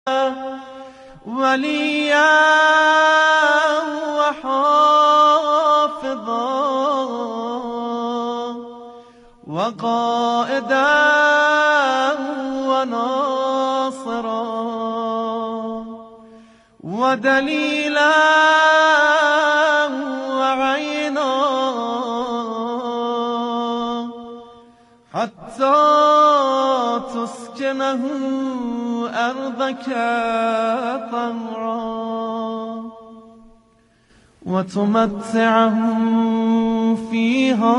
وليا وحافظا وقائدا وناصرا ودليلا وعينا حتى تسكنه أرضك طمرا وتمتعهم فيها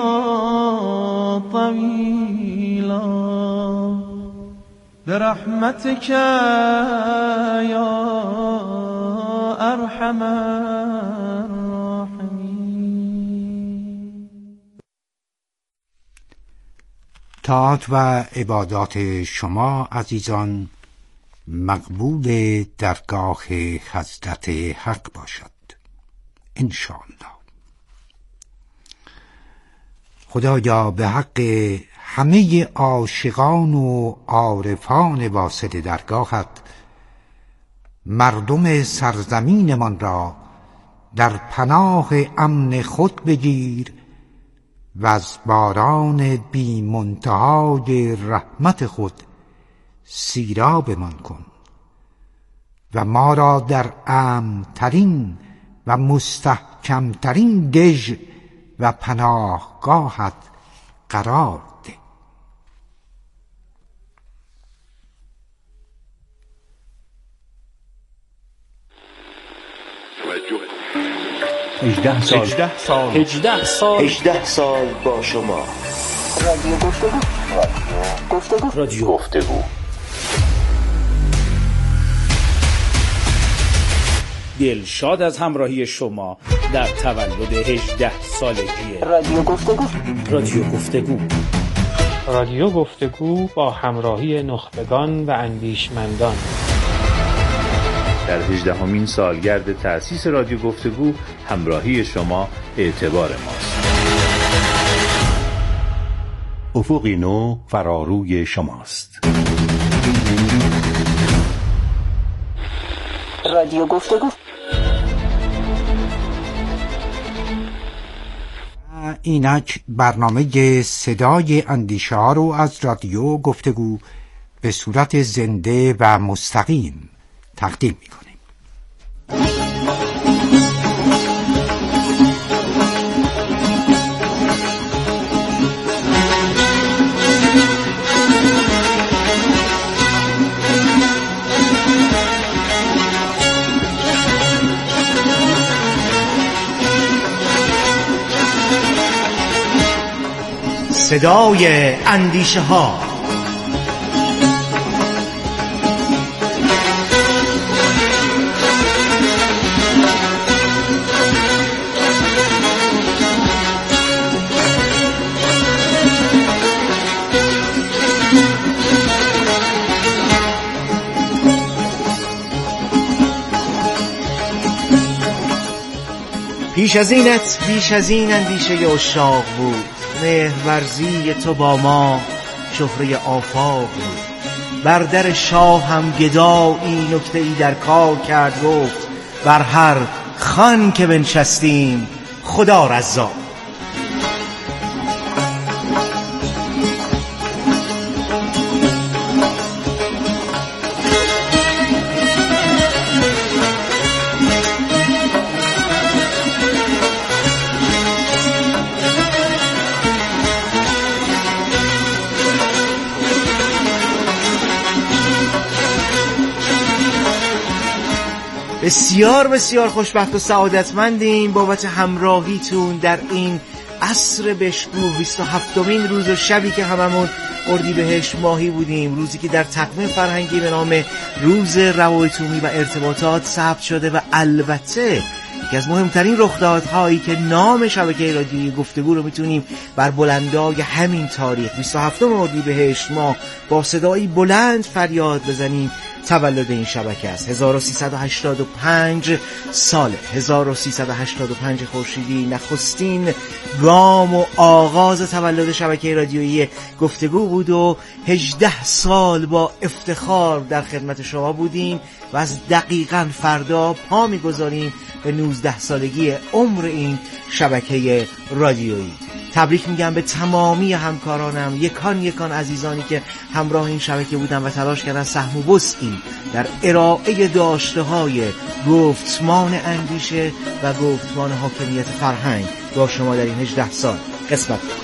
طويلا برحمتك يا أرحم الراحمين. طاعت و عبادات شما عزیزان مقبول درگاه حضرت حق باشد انشاءالله. خدایا به حق همه عاشقان و عارفان واصل درگاهت مردم سرزمینمان را در پناه امن خود بگیر و از باران بی منتهای رحمت خود سیرابمان کن و ما را در امن‌ترین و مستحکمترین دژ و پناهگاهت قرار ده. هجده سال با شما. رادیو گفتگو. دلشاد از همراهی شما در تولد 18 سالگی رادیو گفتگو. رادیو گفتگو با همراهی نخبگان و اندیشمندان در 18مین سالگرد تأسیس رادیو گفتگو همراهی شما اعتبار ماست. افقی نو فراروی شماست. رادیو گفتگو. اینک برنامه صدای اندیشه ها رو از رادیو گفتگو به صورت زنده و مستقیم تقدیم میکنیم. صدای اندیشه ها. پیش از اینت بیش از این اندیشه اشاق بود، مهرورزی تو با ما شهره آفاق بود. بر در شاه هم گدایی نکته ای در کار کرد، گفت بر هر خان که بنشستیم خدا رزاق. بسیار بسیار خوشبخت و سعادتمندیم بابت همراهیتون در این عصر بشکوه 27مین روز و شبی که هممون اردیبهشت ماهی بودیم، روزی که در تقویم فرهنگی به نام روز روابط عمومی و ارتباطات ثبت شده و البته یکی از مهمترین رخدادهایی که نام شبکه رادیویی گفتگو رو میتونیم بر بلندای همین تاریخ 27 اردیبهشت ماه با صدایی بلند فریاد بزنیم تولد این شبکه است. 1385 سال 1385 خورشیدی نخستین گام و آغاز تولد شبکه رادیویی گفتگو بود و 18 سال با افتخار در خدمت شما بودیم و از دقیقاً فردا پا می‌گذاریم به 19 سالگی عمر این شبکه رادیویی. تبریک میگم به تمامی همکارانم، یکان عزیزانی که همراه این شبکه بودن و تلاش کردن سهم و وسعی در ارائه داشته‌های گفتمان اندیشه و گفتمان حاکمیت فرهنگ با شما در این 18 سال قسمت کنم.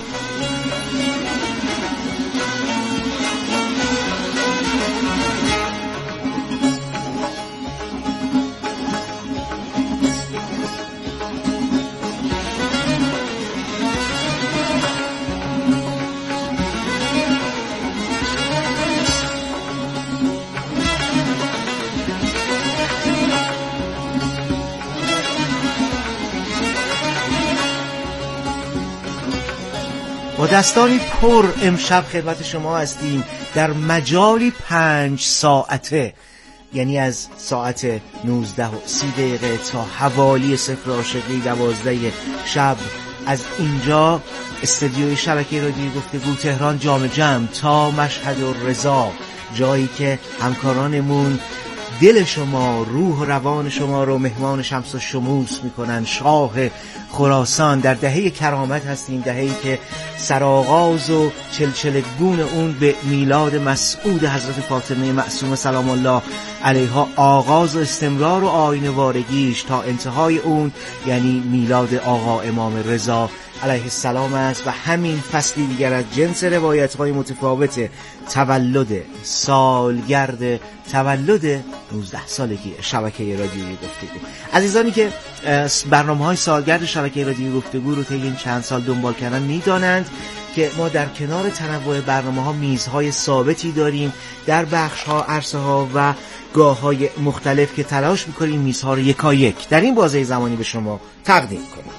با دستانی پر امشب خدمت شما هستیم در مجالی 5 ساعته، یعنی از ساعت 19:30 تا حوالی 0 عاشقی 12 شب از اینجا استدیوی شبکه رادیویی گفتگو تهران جام جم تا مشهد الرضا، جایی که همکارانمون دل شما، روح و روان شما رو مهمان شمس و شموس میکنن. شاه خراسان در دهه کرامت هستیم، دهه‌ای که سرآغاز و چلچلگون اون به میلاد مسعود حضرت فاطمه معصومه سلام الله علیها آغاز و استمرار و آیین‌وارگیش تا انتهای اون یعنی میلاد آقا امام رضا علیه السلام است و همین فصلی دیگر از جنس روایت‌های متفاوت تولد سالگرد تولد 19 سالگی شبکه رادیویی گفتگو. عزیزانی که برنامه‌های سالگرد شبکه رادیویی گفتگو رو طی این چند سال دنبال کردن می‌دانند که ما در کنار تنوع برنامه‌ها میزهای ثابتی داریم در بخش‌ها، عرصه‌ها و گاه‌های مختلف که تلاش می‌کنیم میزها رو یکایک در این بازه زمانی به شما تقدیم کنیم.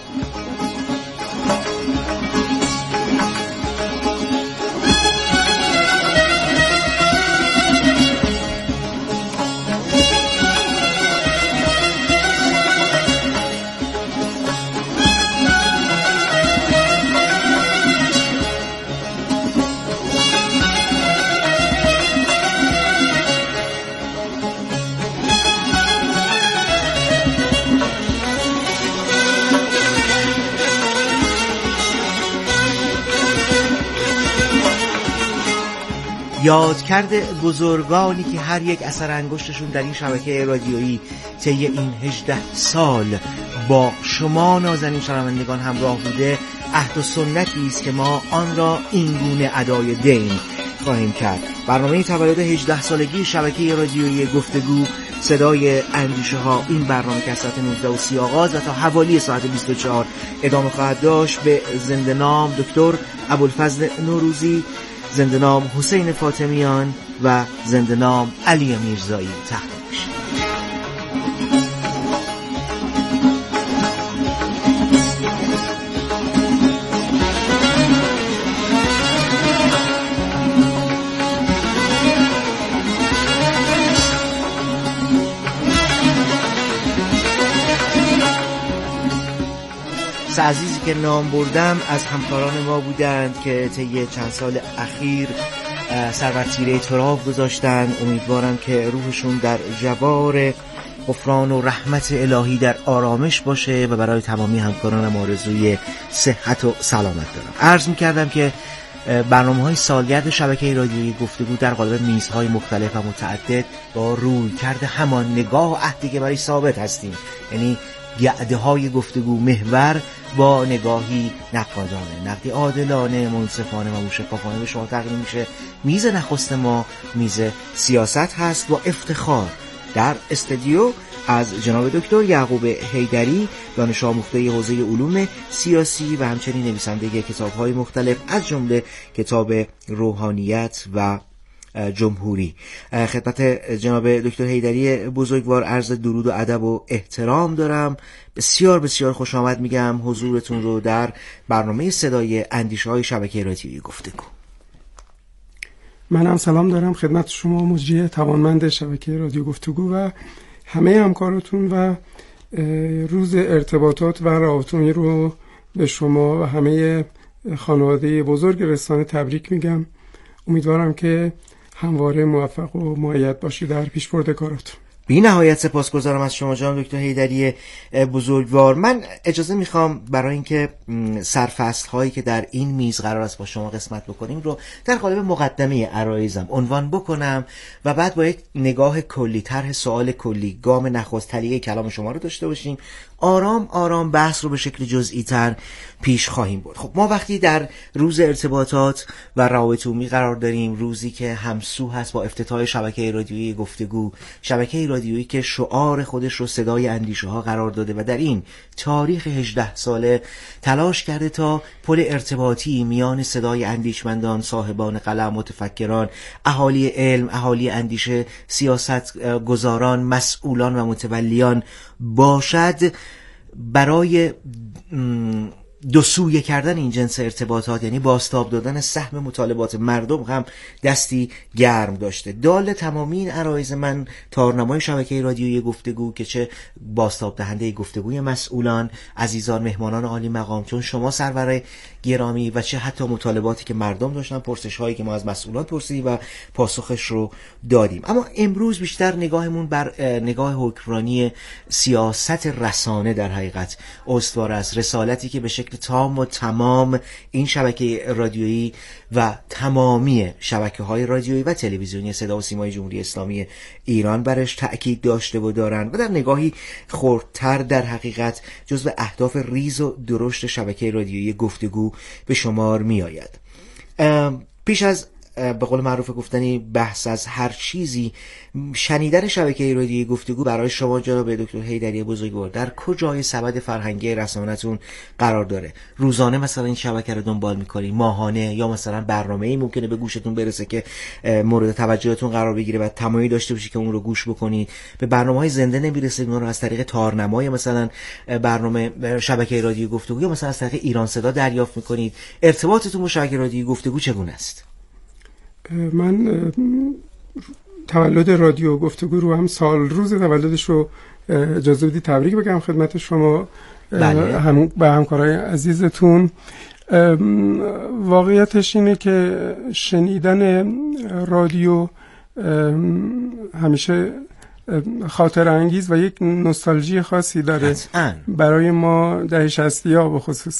یادکرد بزرگانی که هر یک اثر انگشتشون در این شبکه رادیویی طی این 18 سال با شما نازنین شنوندگان همراه بوده، عهد و سنتی است که ما آن را اینگونه ادای دین خواهیم کرد. برنامه تولد 18 سالگی شبکه رادیویی گفتگو صدای اندیشه ها، این برنامه که از ساعت 19:30 آغاز و تا حوالی ساعت 24 ادامه خواهد داشت، به زنده نام دکتر ابوالفضل نوروزی، زنده نام حسین فاطمیان و زنده نام علی میرزایی تقدیم میشه. عزیزی که نام بردم از همکاران ما بودند که طی چند سال اخیر سر بر تیره تراب گذاشتن. امیدوارم که روحشون در جوار غفران و رحمت الهی در آرامش باشه و برای تمامی همکارانم آرزوی صحت و سلامت دارم. عرض می‌کردم که برنامه‌های سالگرد شبکه رادیویی گفتگو در قالب میزهای مختلف و متعدد با روی کرده همان نگاه و عهدی که برای ثابت هستیم، یعنی گعده‌های گفتگو محور با نگاهی نقادانه، نقدی عادلانه، منصفانه و موشکافانه به شما تقدیم میشه. میز نخست ما میز سیاست هست. با افتخار در استودیو از جناب دکتر یعقوب حیدری، دانش آموخته حوزه علوم سیاسی و همچنین نویسنده کتاب‌های مختلف از جمله کتاب روحانیت و جمهوری. خدمت جناب دکتر حیدری بزرگوار عرض درود و ادب و احترام دارم. بسیار بسیار خوش آمد میگم حضورتون رو در برنامه صدای اندیشه های شبکه رادیویی گفتگو. منم سلام دارم خدمت شما مجری توانمند شبکه رادیو گفتگو و همه همکاراتون و روز ارتباطات و روابط رو به شما و همه خانواده بزرگ رسانه تبریک میگم. امیدوارم که همواره موفق و مؤید باشی در پیشبرد کاراتون. بی نهایت سپاسگزارم از شما جناب دکتر حیدری بزرگوار. من اجازه میخوام برای اینکه سرفصل هایی که در این میز قرار است با شما قسمت بکنیم رو در قالب مقدمه عرایزم عنوان بکنم و بعد با یک نگاه کلی، طرح سوال کلی، گام نخست تلیه کلام شما رو داشته باشیم. آرام آرام بحث رو به شکل جزئی تر پیش خواهیم برد. خب ما وقتی در روز ارتباطات و روابط عمومی قرار داریم، روزی که همسو هست با افتتاح شبکه رادیویی گفتگو، شبکه رادیویی که شعار خودش رو صدای اندیشه ها قرار داده و در این تاریخ 18 ساله تلاش کرده تا پل ارتباطی میان صدای اندیشمندان، صاحبان قلم، متفکران، اهالی علم، اهالی اندیشه، سیاست گذاران، مسئولان و متولیان باشد، برای دو سویه کردن این جنس ارتباطات، یعنی بازتاب دادن سهم مطالبات مردم هم دستی گرم داشته. دال تمامی این عرایز من تارنمای شبکه رادیویی گفتگو که چه بازتاب دهنده گفتگوی مسئولان، عزیزان، مهمانان عالی مقام چون شما سرور گرامی، و چه حتی مطالباتی که مردم داشتن، پرسش هایی که ما از مسئولان پرسیدیم و پاسخش رو دادیم. اما امروز بیشتر نگاهمون بر نگاه حکمرانی سیاست رسانه در حقیقت استوار است. رسالتی که به شکل تام و تمام این شبکه رادیویی و تمامی شبکه‌های رادیویی و تلویزیونی صدا و سیمای جمهوری اسلامی ایران برش تأکید داشته و دارند و در نگاهی خردتر در حقیقت جزو اهداف ریز و درشت شبکه رادیویی گفتگو به شمار می آید. پیش از به قول معروف گفتنی بحث از هر چیزی، شنیدن شبکه رادیویی گفتگو برای شما جناب دکتر حیدری بزرگوار در کجای سبد فرهنگی رسانه‌تون قرار داره؟ روزانه مثلا این شبکه رو دنبال می‌کنید، ماهانه، یا مثلا برنامه‌ای ممکنه به گوشتون برسه که مورد توجهتون قرار بگیره و تمایلی داشته باشید که اون رو گوش بکنید؟ به برنامه‌های زنده نمی‌رسید، اون رو از طریق تارنمای مثلا برنامه شبکه رادیویی گفتگو یا مثلا از طریق ایران صدا دریافت می‌کنید؟ ارتباطتون با شبکه رادیویی گفتگو چگونه است؟ من تولد رادیو گفتگو رو هم سال روز تولدش رو اجازه بدید تبریک بگم خدمت شما. بله. به همکارای عزیزتون. واقعیتش اینه که شنیدن رادیو همیشه خاطر انگیز و یک نوستالژی خاصی داره برای ما دهه 60ها به خصوص.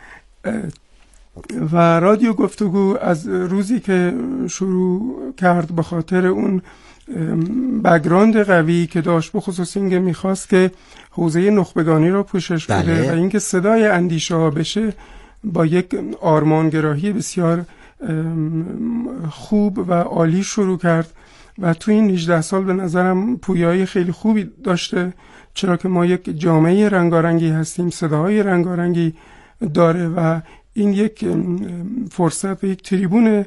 و رادیو گفتگو از روزی که شروع کرد به خاطر اون بک‌گراند قوی که داشت، به خصوص اینکه میخواست که حوزه نخبگانی رو پوشش بده و اینکه صدای اندیشه ها بشه، با یک آرمانگراهی بسیار خوب و عالی شروع کرد و تو این 18 سال به نظرم پویایی خیلی خوبی داشته، چرا که ما یک جامعه رنگارنگی هستیم، صداهای رنگارنگی داره و این یک فرصت و یک تریبون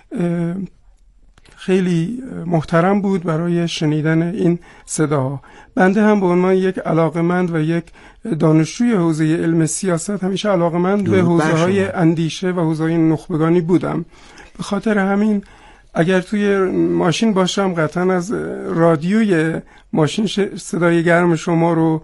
خیلی محترم بود برای شنیدن این صداها. بنده هم به عنوان یک علاقمند و یک دانشجوی حوزه علم سیاست همیشه علاقمند به حوزه‌های اندیشه و حوزه‌های نخبگانی بودم. به خاطر همین اگر توی ماشین باشم قطعا از رادیوی ماشین صدای گرم شما رو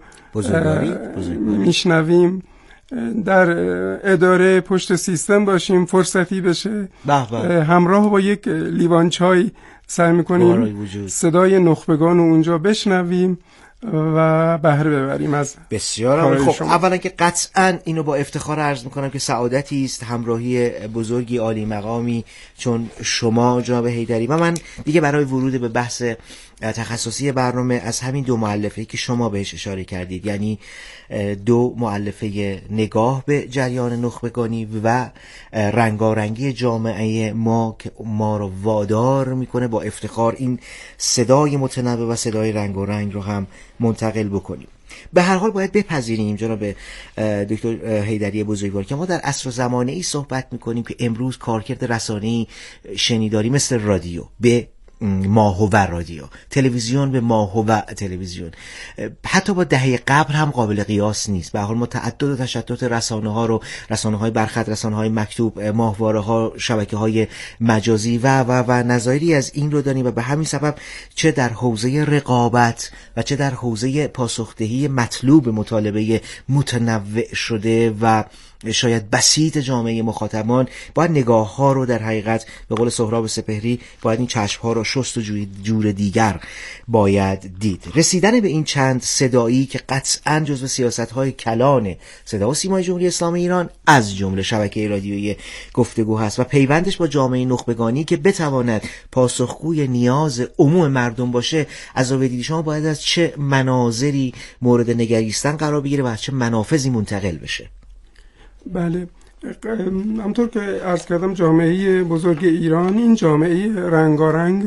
میشنویم. در اداره پشت سیستم باشیم، فرصتی بشه همراه با یک لیوان چای سعی میکنیم صدای نخبگان رو اونجا بشنویم و بهره ببریم از بسیار. خب اولا که قطعا اینو با افتخار عرض میکنم که سعادتی است همراهی بزرگی عالی مقامی چون شما جناب حیدری. و من دیگه برای ورود به بحث تخصصی برنامه از همین دو مؤلفه‌ای که شما بهش اشاره کردید، یعنی دو مؤلفه نگاه به جریان نخبگانی و رنگارنگی جامعه ما که ما رو وادار میکنه با افتخار این صدای متنوع و صدای رنگارنگ رو هم منتقل بکنیم. به هر حال باید بپذیریم جناب دکتر حیدری بزرگوار که ما در عصر و زمانه ای صحبت میکنیم که امروز کارکرد رسانه‌ای شنیداری مثل رادیو به ماهوه رادیو، تلویزیون به ماهوه تلویزیون، حتی با دهه قبل هم قابل قیاس نیست. به هر حال ما تعدد و تشتت رسانه‌ها رو، رسانه‌های برخط، رسانه‌های مکتوب، ماهواره‌ها، شبکه‌های مجازی و نظایری از این رو داریم و به همین سبب چه در حوزه رقابت و چه در حوزه پاسخدهی مطلوب مطالبه متنوع شده و شاید بسیط جامعه مخاطبان، باید نگاه ها رو در حقیقت به قول سهراب سپهری باید این چشم ها رو شست و جور دیگر باید دید. رسیدن به این چند صدایی که قطعاً جزو سیاست های کلان صدا و سیمای جمهوری اسلامی ایران از جمله شبکه رادیویی گفتگو هست و پیوندش با جامعه نخبگانی که بتواند پاسخگوی نیاز عموم مردم باشه، از زاویه دید شما باید از چه مناظری مورد نگریستن قرار بگیره و از چه منافذی منتقل بشه؟ بله، همطور که عرض کردم جامعه بزرگ ایران این جامعه رنگارنگ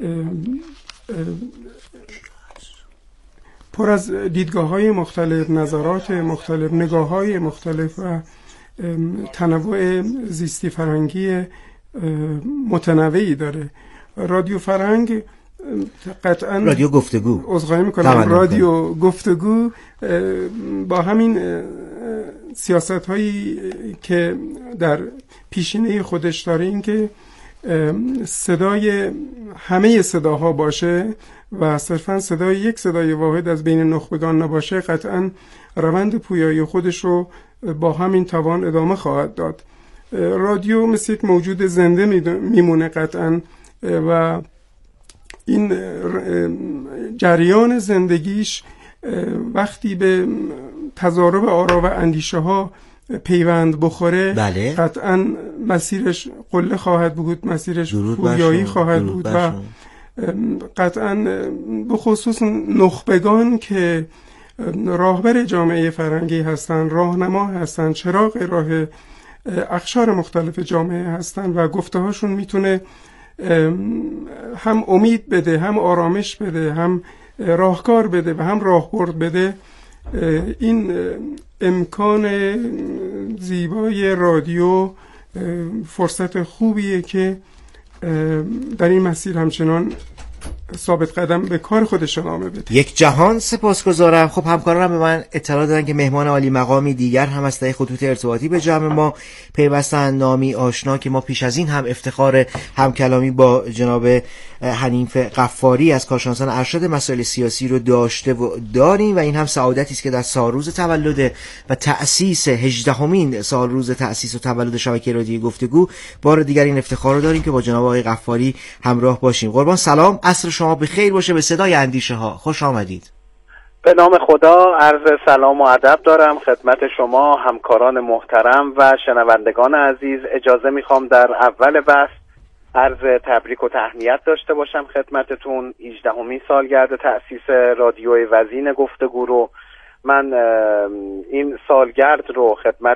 پر از دیدگاه‌های مختلف، نظرات مختلف، نگاه‌های مختلف و تنوع زیستی فرهنگی متنوعی داره. رادیو فرهنگ قطعاً رادیو گفتگو، عذرخواهی میکنم، رادیو گفتگو با همین سیاست هایی که در پیشینه خودش داره، این که صدای همه صداها باشه و صرفاً صدای یک صدای واحد از بین نخبگان نباشه، قطعاً روند پویایی خودش رو با همین توان ادامه خواهد داد. رادیو مثل یک موجود زنده میمونه قطعاً و این جریان زندگیش وقتی به تضارب آرا و اندیشه ها پیوند بخوره، بله، قطعا مسیرش قله خواهد بود، مسیرش پویایی خواهد بود و قطعا به خصوص نخبگان که راهبر جامعه فرهنگی هستن، راهنما هستن، چراغ راه اقشار مختلف جامعه هستن و گفته‌هاشون میتونه هم امید بده، هم آرامش بده، هم راهکار بده و هم راهبرد بده. این امکان زیبای رادیو فرصت خوبیه که در این مسیر همچنان ثابت قدم به کار خودش ادامه بده. یک جهان سپاسگزارم. خب همکارانم به من اطلاع دادن که مهمان عالی مقامی دیگر هم از طریق خطوط ارتباطی به جمع ما پیوستن، نامی آشنا که ما پیش از این هم افتخار همکلامی با جناب حنیف غفاری از کارشناسان ارشد مسائل سیاسی رو داشته و داریم و این هم سعادتی است که در سالروز تولد و تأسیس 18مین سالروز تأسیس و تولد شبکه رادیویی گفتگو بار دیگر این افتخار رو داریم که با جناب آقای غفاری همراه باشیم. قربان سلام، عصر شما بخیر باشه. به صدای اندیشه ها خوش آمدید. به نام خدا عرض سلام و ادب دارم خدمت شما همکاران محترم و شنوندگان عزیز. اجازه میخوام در اول بحث عرض تبریک و تهنیت داشته باشم خدمتتون. 18مین سالگرد تأسیس رادیوی وزین گفتگو رو من این سالگرد رو خدمت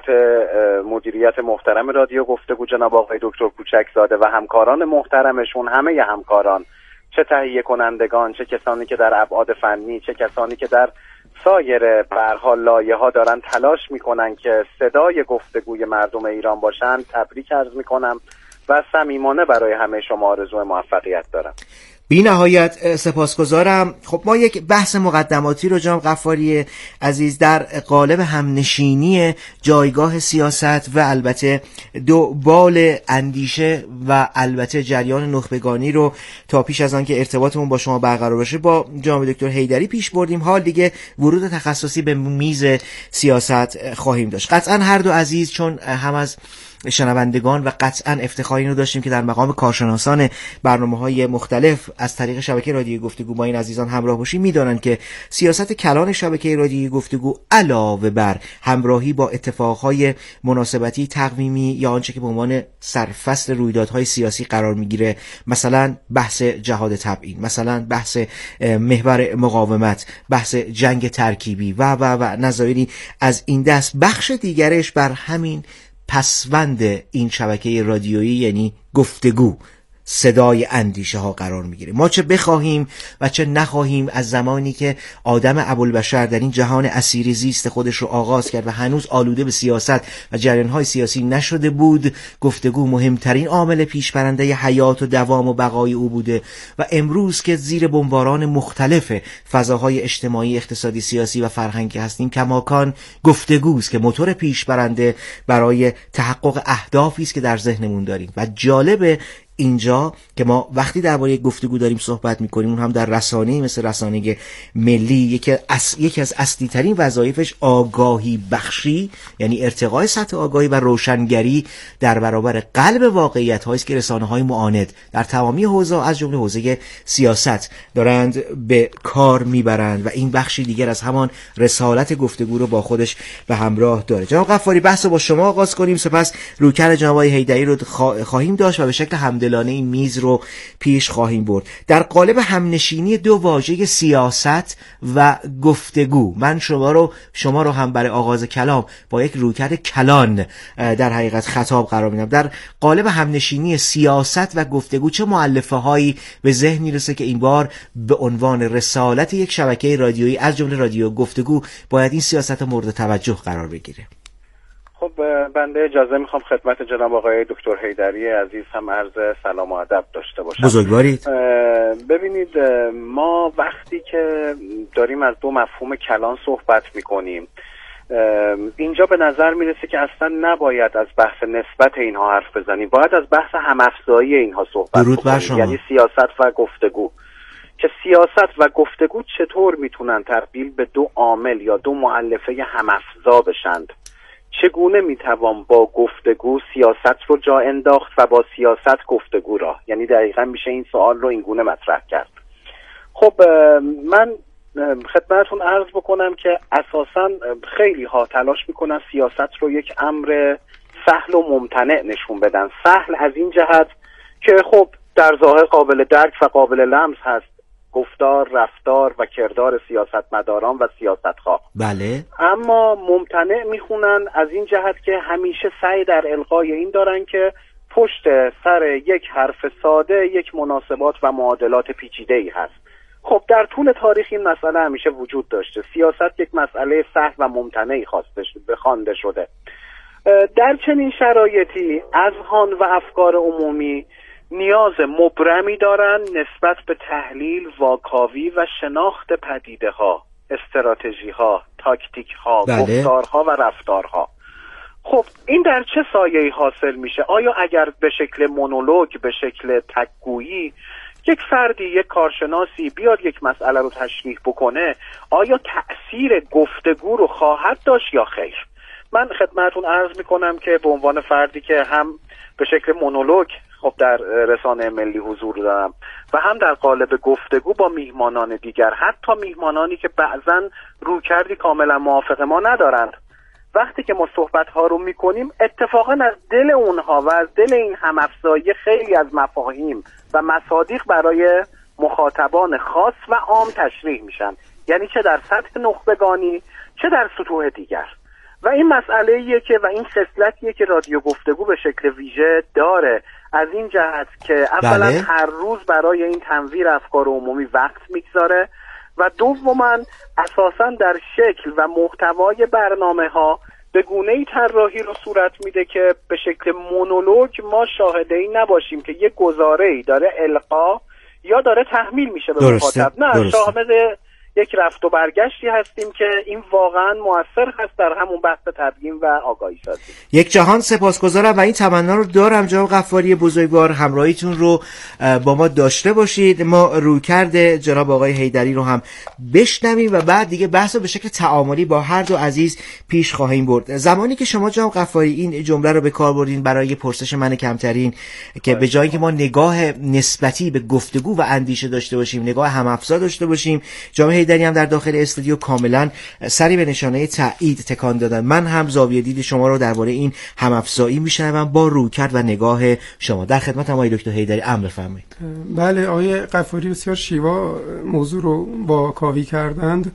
مدیریت محترم رادیو گفتگو جناب آقای دکتر کوچکزاده و همکاران محترمشون، همه همکاران، چه تهیه کنندگان، چه کسانی که در ابعاد فنی، چه کسانی که در سایر به هر حال لایه‌ها دارن تلاش میکنن که صدای گفتگوی مردم ایران باشن، تبریک عرض میکنم و صمیمانه برای همه شما آرزوی موفقیت دارم. بی نهایت سپاسگزارم. خب ما یک بحث مقدماتی رو جناب غفاری عزیز در قالب همنشینی جایگاه سیاست و البته دو بال اندیشه و البته جریان نخبگانی رو تا پیش از آن که ارتباطمون با شما برقرار بشه با جناب دکتر حیدری پیش بردیم. حال دیگه ورود تخصصی به میز سیاست خواهیم داشت. قطعا هر دو عزیز چون هم از شنوندگان و قطعا افتخاری رو داشتیم که در مقام کارشناسان برنامه‌های مختلف از طریق شبکه رادیویی گفتگو با این عزیزان همراه باشیم، می‌دانند که سیاست کلان شبکه رادیویی گفتگو علاوه بر همراهی با اتفاقهای مناسبتی تقویمی یا آنچه که به عنوان سرفصل رویدادهای سیاسی قرار می‌گیره، مثلا بحث جهاد تبیین، مثلا بحث محور مقاومت، بحث جنگ ترکیبی و نظایری از این دست، بخش دیگرش بر همین پسوند این شبکه رادیویی یعنی گفتگو صدای اندیشه ها قرار میگیره. ما چه بخواهیم و چه نخواهیم، از زمانی که آدم ابوالبشر در این جهان اسیری زیست خودش رو آغاز کرد و هنوز آلوده به سیاست و جریان‌های سیاسی نشده بود، گفتگو مهمترین عامل پیشبرنده حیات و دوام و بقای او بوده و امروز که زیر بمباران مختلف فضاهای اجتماعی، اقتصادی، سیاسی و فرهنگی هستیم، کماکان گفتگوست که موتور پیشبرنده برای تحقق اهدافی است که در ذهنمون داریم. و جالب اینجا که ما وقتی درباره گفتگو داریم صحبت می‌کنیم، اون هم در رسانه‌ای مثل رسانه ملی، یکی از اصلی ترین وظایفش آگاهی بخشی، یعنی ارتقای سطح آگاهی و روشنگری در برابر قلب واقعیت‌هایی است که رسانه‌های معاند در تمامی حوزه از جمله حوزه سیاست دارند به کار میبرند و این بخشی دیگر از همان رسالت گفتگو رو با خودش به همراه داره. جناب غفاری، بحث رو با شما آغاز کنیم، سپس رویکرد جناب آقای حیدری رو خواهیم داشت و به شکل همدلانه این میز رو پیش خواهیم برد. در قالب همنشینی دو واژه سیاست و گفتگو، من شما رو هم برای آغاز کلام با یک رویکرد کلان در حقیقت خطاب قرار میدم. در قالب همنشینی سیاست و گفتگو چه مؤلفه هایی به ذهن میرسه که این بار به عنوان رسالت یک شبکه رادیویی از جمله رادیو گفتگو باید این سیاست مورد توجه قرار بگیره؟ خب بنده اجازه میخوام خدمت جناب آقای دکتر حیدری عزیز هم عرض سلام و ادب داشته باشم. بزرگوارید. ببینید، ما وقتی که داریم از دو مفهوم کلان صحبت میکنیم، اینجا به نظر میرسه که اصلا نباید از بحث نسبت اینها حرف بزنیم، باید از بحث همافزایی اینها صحبت بکنیم، یعنی سیاست و گفتگو. که سیاست و گفتگو چطور میتونن تبدیل به دو عامل یا دو مؤلفه همافزا بشند؟ چگونه میتوان با گفتگو سیاست رو جا انداخت و با سیاست گفتگو را؟ یعنی دقیقا میشه این سوال رو اینگونه مطرح کرد. خب من خدمتتون عرض بکنم که اساساً خیلی ها تلاش میکنن سیاست رو یک امر سهل و ممتنع نشون بدن. سهل از این جهت که خب در ظاهر قابل درک و قابل لمس هست، گفتار، رفتار و کردار سیاستمداران و سیاستخواه. بله. اما ممتنع میخونن از این جهت که همیشه سعی در القای این دارن که پشت سر یک حرف ساده یک مناسبات و معادلات پیچیده‌ای هست. خب در طول تاریخ این مسئله همیشه وجود داشته. سیاست یک مسئله سهل و ممتنعی خوانده شده. در چنین شرایطی اذهان و افکار عمومی نیاز مبرمی دارن نسبت به تحلیل، واکاوی و شناخت پدیده ها، استراتژی ها، تاکتیک ها، گفتارها و رفتارها. خب این در چه سایه‌ای حاصل میشه؟ آیا اگر به شکل مونولوگ، به شکل تکگویی یک فردی، یک کارشناسی بیاد یک مسئله رو تشریح بکنه، آیا تأثیر گفتگو رو خواهد داشت یا خیر؟ من خدمتتون عرض میکنم که به عنوان فردی که هم به شکل مونولوگ خب در رسانه ملی حضور دارم و هم در قالب گفتگو با میهمانان دیگر، حتی میهمانانی که بعضن رویکردی کاملا موافق ما ندارند، وقتی که ما صحبت‌ها رو میکنیم اتفاقا از دل اونها و از دل این همافزایی خیلی از مفاهیم و مصادیق برای مخاطبان خاص و عام تشریح میشن، یعنی چه در سطح نخبگانی چه در سطوح دیگر. و این مسئله‌ایه که و این خصلتیه که رادیو گفتگو به شکل ویژه داره، از این جهت که اولا هر روز برای این تنویر افکار عمومی وقت میگذاره و دوما اساسا در شکل و محتوای برنامه‌ها به گونه‌ای طراحی رو صورت میده که به شکل مونولوگ ما شاهده‌ای نباشیم که یک گزاره‌ای داره القا یا داره تحمیل میشه به مخاطب. نه، شاهد یک رفت و برگشتی هستیم که این واقعا مؤثر هست در همون بحث تبیین و آگاهی سازی. یک جهان سپاسگزارم و این تمنا رو دارم جناب غفاری بزرگوار همراهیتون رو با ما داشته باشید. ما رویکرد جناب آقای حیدری رو هم بشنویم و بعد دیگه بحث رو به شکل تعاملی با هر دو عزیز پیش خواهیم برد. زمانی که شما جناب غفاری این جمله رو به کار بردین برای پرسش من کمترین که به جای که ما نگاه نسبتی به گفتگو و اندیشه داشته باشیم، نگاه هم‌افزا داشته باشیم، جناب حیدری هم در داخل استودیو کاملا سری به نشانه تایید تکان دادن. من هم زاویه دید شما رو درباره این هم‌افزایی میشنوم با رویکرد و نگاه شما. در خدمتم آقای دکتر حیدری، امر فرمایید. بله، آقای غفاری بسیار شیوا موضوع رو با کاوی کردند.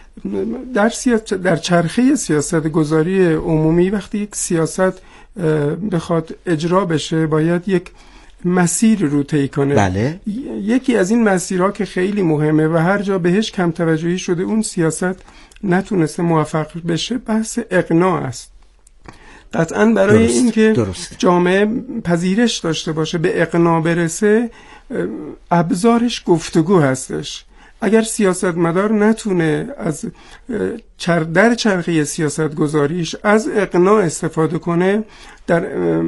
در چرخه سیاست گذاری عمومی وقتی یک سیاست بخواد اجرا بشه باید یک مسیر رو طی کنه. بله. یکی از این مسیرها که خیلی مهمه و هر جا بهش کم توجهی شده اون سیاست نتونسته موفق بشه، بحث اقناع است. قطعاً برای اینکه جامعه پذیرش داشته باشه، به اقناع برسه، ابزارش گفتگو هستش. اگر سیاستمدار نتونه از در چرخه سیاست گذاریش از اقناع استفاده کنه، در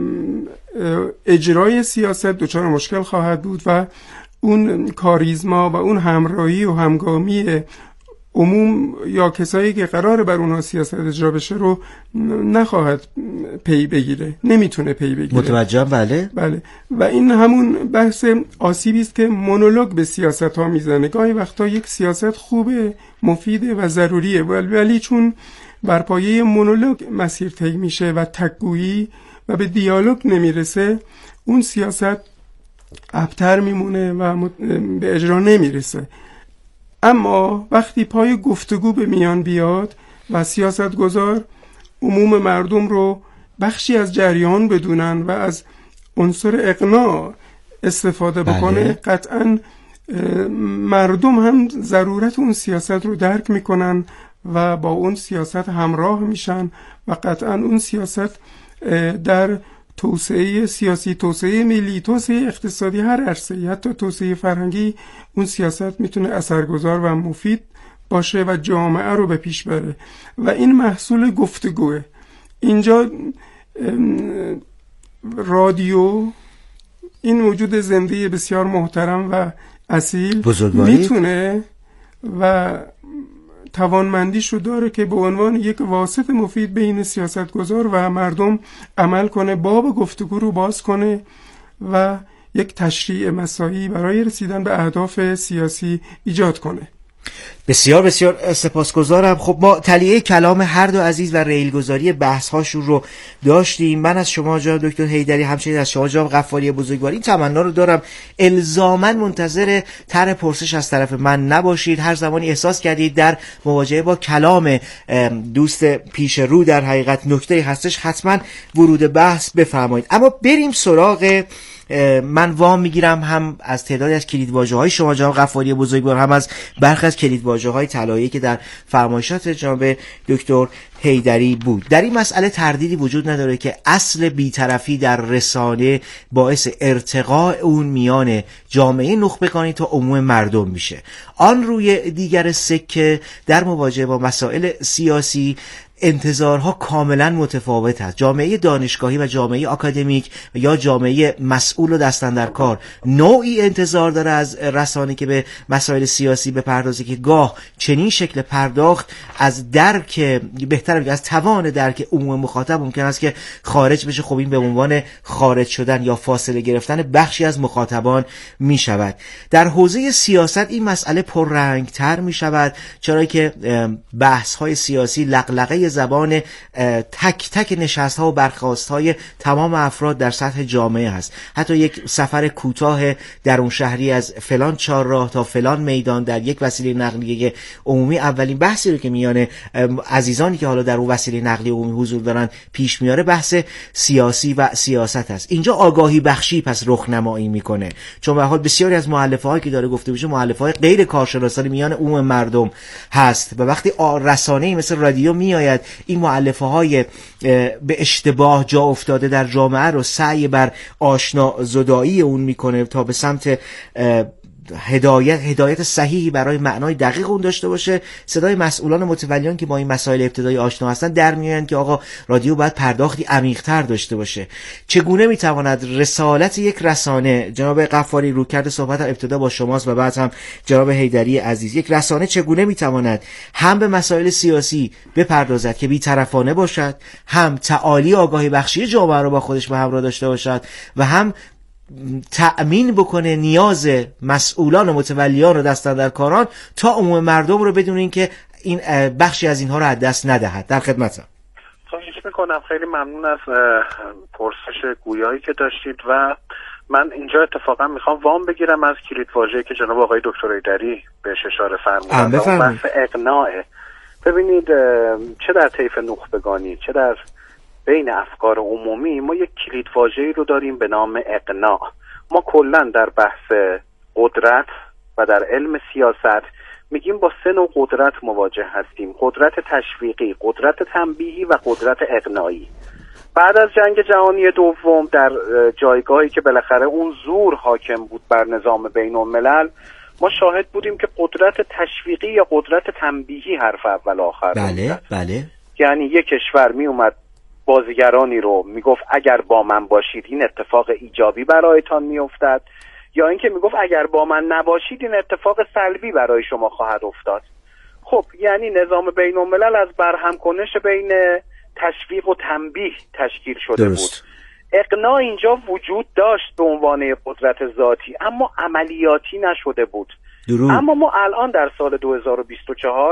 اجرای سیاست دچار مشکل خواهد بود و اون کاریزما و اون همراهی و همگامی عموم یا کسایی که قراره بر اونها سیاست اجرا بشه رو نخواهد پی بگیره، نمیتونه پی بگیره. متوجهم. بله. و این همون بحث آسیبی است که مونولوگ به سیاست ها میزنه. گاهی وقتا یک سیاست خوبه، مفیده و ضروریه، ولی چون بر پایه مونولوگ مسیر طی میشه و تکگویی و به دیالوگ نمیرسه، اون سیاست ابتر میمونه و به اجرا نمیرسه. اما وقتی پای گفتگو به میان بیاد و سیاستگزار عموم مردم رو بخشی از جریان بدونن و از عنصر اقناع استفاده بکنه، قطعاً مردم هم ضرورت اون سیاست رو درک میکنن و با اون سیاست همراه میشن و قطعاً اون سیاست در توسعه سیاسی، توسعه ملی، توسعه اقتصادی، هر عرصه‌ای، حتی توسعه فرهنگی، اون سیاست میتونه اثرگذار و مفید باشه و جامعه رو به پیش بره و این محصول گفتگوه. اینجا رادیو، این موجود زنده بسیار محترم و اصیل، میتونه و توانمندیش رو داره که به عنوان یک واسط مفید بین سیاستگزار و مردم عمل کنه، باب گفتگو رو باز کنه و یک تشریع مساعی برای رسیدن به اهداف سیاسی ایجاد کنه. بسیار بسیار سپاسگزارم. خب ما تلیه کلام هر دو عزیز و ریلگذاری بحث هاشون رو داشتیم. من از شما جناب دکتر حیدری، همچنین از شما جناب غفاری بزرگوار، این تمنا رو دارم الزاماً منتظر طرح پرسش از طرف من نباشید. هر زمانی احساس کردید در مواجهه با کلام دوست پیش رو در حقیقت نکته هستش، حتما ورود بحث بفرمایید. اما بریم سراغ، من وام میگیرم هم از تعدادی از کلیدواژه‌های شما جناب غفاری بزرگوار، هم از برخی از کلیدواژه‌های طلایی که در فرمایشات جناب دکتر حیدری بود. در این مسئله تردیدی وجود نداره که اصل بی‌طرفی در رسانه باعث ارتقاء اون میان جامعه نخبگانی تا عموم مردم میشه. آن روی دیگر سکه در مواجهه با مسائل سیاسی انتظارها کاملا متفاوت است. جامعه دانشگاهی و جامعه آکادمیک یا جامعه مسئول و دستن در کار نوعی انتظار داره از رسانه که به مسائل سیاسی بپردازه که گاه چنین شکل پرداخت از درک، بهتر بگم از توان درک عموم مخاطب ممکن است که خارج بشه. خب این به عنوان خارج شدن یا فاصله گرفتن بخشی از مخاطبان می شود. در حوزه سیاست این مسئله پررنگ تر می شود، چرا که بحث های سیاسی لغلقه زبان تک تک نشست ها و برخاست های تمام افراد در سطح جامعه هست. حتی یک سفر کوتاه درون شهری از فلان چهارراه تا فلان میدان در یک وسیله نقلیه عمومی، اولین بحثی رو که میان عزیزانی که حالا در اون وسیله نقلیه عمومی حضور دارن پیش میاره بحث سیاسی و سیاست هست. اینجا آگاهی بخشی پس رخنمایی میکنه، چون به حال بسیاری از مؤلفه‌هایی که داره گفته میشه مؤلفه‌های غیر کارشناسانه میان عموم مردم هست و وقتی رسانه‌ای مثل رادیو میآید این مؤلفه‌های به اشتباه جا افتاده در جامعه رو سعی بر آشنا زدایی اون میکنه تا به سمت هدایت صحیحی برای معنای دقیق اون داشته باشه، صدای مسئولان متولیان که با این مسائل ابتدایی آشنا هستن در میآیند که آقا رادیو باید پرداختی عمیق‌تر داشته باشه. چگونه میتواند رسالت یک رسانه، جناب غفاری رویکرد صحبت ابتدا با شماست و بعد هم جناب حیدری عزیز، یک رسانه چگونه میتواند هم به مسائل سیاسی بپردازد که بی‌طرفانه باشد، هم تعالی آگاهی بخشی جامعه رو با خودش به همراه داشته باشد و هم تأمین بکنه نیاز مسئولان و متولیان و دستاندرکاران تا عموم مردم رو بدون اینکه این بخشی از اینها رو از دست ندهد. در خدمتم. خواهش میکنم. خیلی ممنون از پرسش گویایی که داشتید و من اینجا اتفاقا میخوام وام بگیرم از کلیدواژه‌ای که جناب آقای دکتر حیدری بهش اشاره فرمودن، بحث اقناعه. ببینید چه در طیف نخبگانی چه در بین افکار عمومی ما یک کلیدواژه‌ای رو داریم به نام اقناع. ما کلا در بحث قدرت و در علم سیاست میگیم با 3 نوع قدرت مواجه هستیم: قدرت تشویقی، قدرت تنبیهی و قدرت اقناعی. بعد از جنگ جهانی دوم در جایگاهی که بالاخره اون زور حاکم بود بر نظام بین الملل، ما شاهد بودیم که قدرت تشویقی یا قدرت تنبیهی حرف اول آخر بله. یعنی یک کشور می اومد بازیگرانی رو میگفت اگر با من باشید این اتفاق ایجابی برایتان میافتد، یا اینکه میگفت اگر با من نباشید این اتفاق سلبی برای شما خواهد افتاد. خب یعنی نظام بین الملل از برهم کنش بین تشویق و تنبیه تشکیل شده بود. اقناع اینجا وجود داشت به عنوان قدرت ذاتی، اما عملیاتی نشده بود. اما ما الان در سال 2024